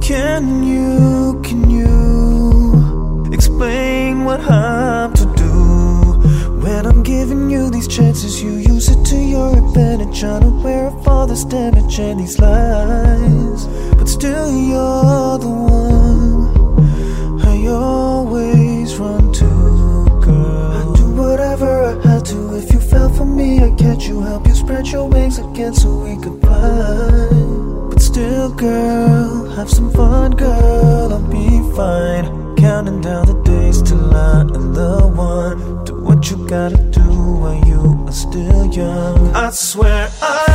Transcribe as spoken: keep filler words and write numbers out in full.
Can you, can you explain what I'm to do? When I'm giving you these chances, you use it to your advantage. Unaware of all this damage and these lies, but still you're the one I always run to, girl. I'd do whatever I had to. If you fell for me, I'd catch you, help you spread your wings again so we could fly. But still, girl, have some fun, girl, I'll be fine. Counting down the days till I am the one. Do what you gotta do while you are still young. I swear I